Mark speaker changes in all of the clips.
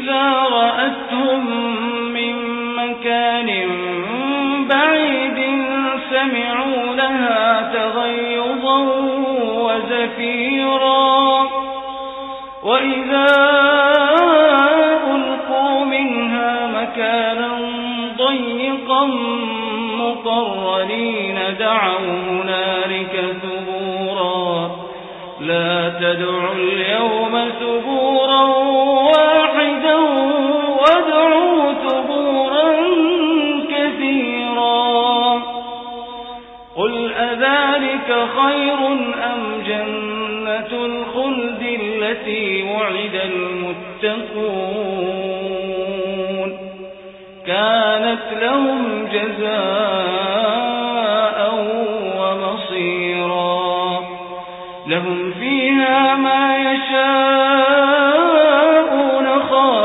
Speaker 1: إذا رأتهم من مكان بعيد سمعوا لها تغيظا وزفيرا وإذا ألقوا منها مكانا ضيقا مقرنين دعوا هنالك ثبورا لا تدعوا اليوم ثبورا واحدا وادعوا ثبورا كثيرا قل أذلك خير أم جنة الخلد التي وعد المتقون كانت لهم جزاء ومصيرا لهم فيها ما يشاءون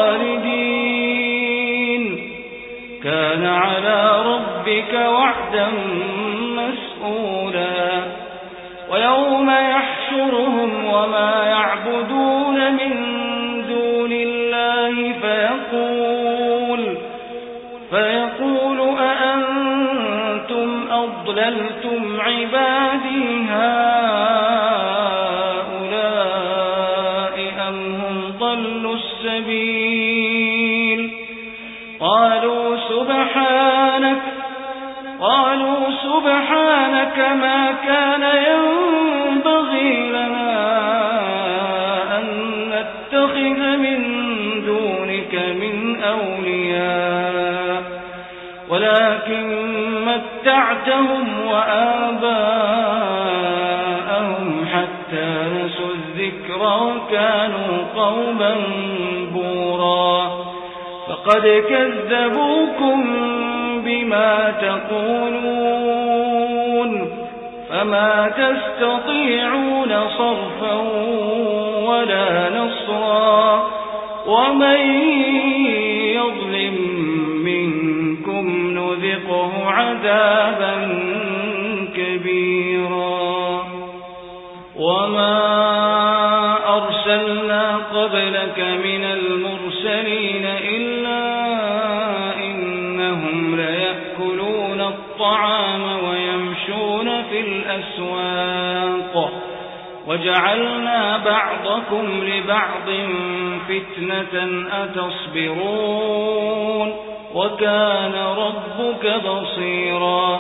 Speaker 1: خالدين كان على ربك وعدا مسئولا ويوم يحشرهم وما يعبدون من دون الله فيقول أأنتم أضللتم عبادي هؤلاء أم هم ضلوا السبيل قالوا سبحانك ما كان ينبغي لنا أن نتخذ من دونك من أولياء ولكن متعتهم وآباءهم حتى نسوا الذكر وكانوا قوما بورا فقد كذبوكم بما تقولون فما تستطيعون صرفا ولا نصرا ومن يظلم منكم نذقه عذابا كبيرا وما أرسلنا قبلك من المرسلين إلا إنهم ليأكلون الطعام ويمشون في الأسواق وجعلنا بعضكم لبعض فتنة أتصبرون وكان ربك بصيرا